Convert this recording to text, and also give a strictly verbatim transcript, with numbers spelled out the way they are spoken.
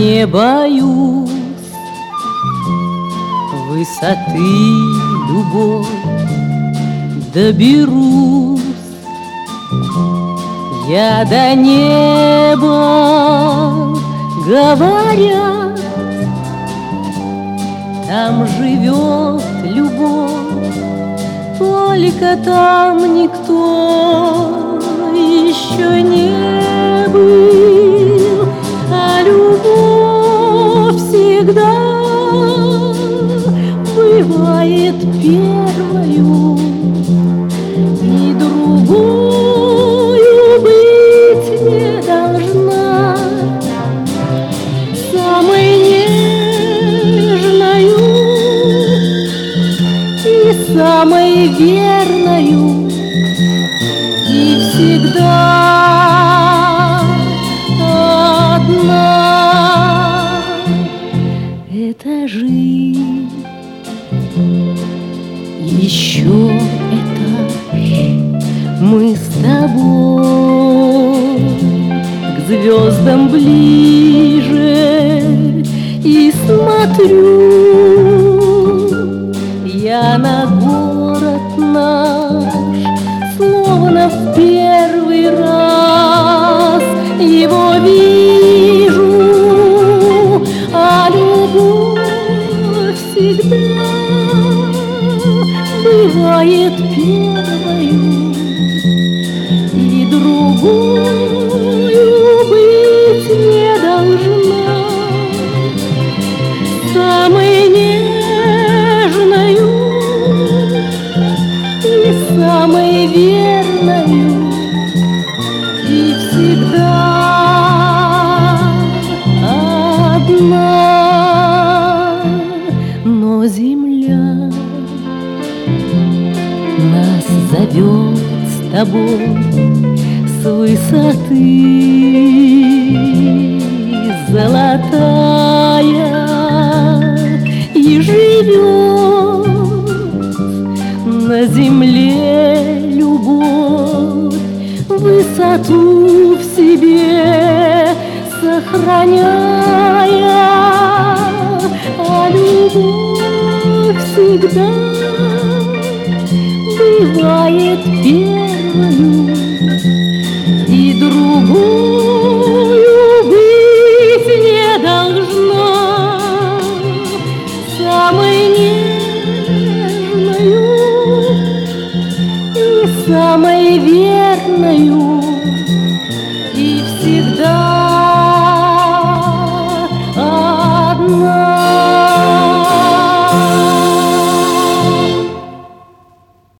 Не боюсь высоты, любовь, доберусь я до неба, говорят, там живет любовь, только там никто еще не был, а любовь всегда бывает первою, и другою быть не должна, самой нежною и самой верною, и всегда одна. Это жизнь, еще этаж, мы с тобой к звездам ближе, и смотрю я на город наш, словно в первый раз его вижу, а любовь всегда бывает первою, и другою быть не должна, самой нежною и самой верною, и всегда одна. Но земля нас зовет с тобой с высоты, золотая, и живет на земле любовь, высоту в себе сохраняя, а любовь всегда бывает первою, и другою быть не должна, самой нежною и самой верною, и всегда одна.